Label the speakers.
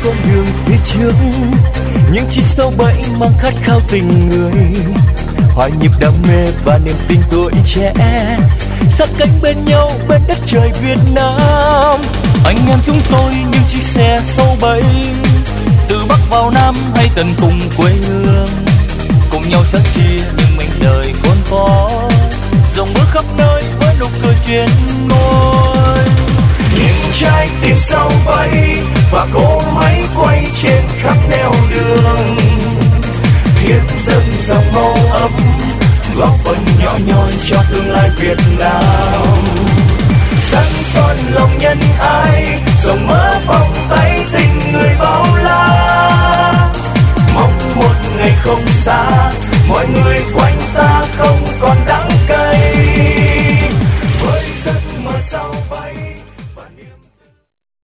Speaker 1: con đường phía trước, những chiếc sâu bẫy mang khát khao tình người, hòa nhịp đam mê và niềm tin tuổi trẻ, sát cánh bên nhau bên đất trời Việt Nam. Anh em chúng tôi những chiếc xe sâu bẫy, từ Bắc vào Nam hay tận cùng quê hương, cùng nhau sớt chia những mảnh đời khốn khó, dòng bước khắp nơi với nụ cười chuyên ngôi. Những trái tim sâu bẫy và cỗ máy quay trên khắp nẻo đường, hiến dâng dòng máu ấm, góp phần nhỏ nhoi cho tương lai Việt Nam. Sẵn son lòng nhân ái,